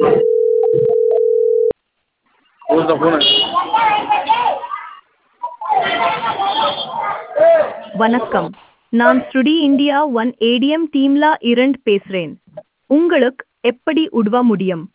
Who's the phone? வணக்கம். நான் ஸ்ருடி India one ATM டீம்ல இருந்து பேசுறேன். உங்களுக்கு எப்படி உதவ முடியும்?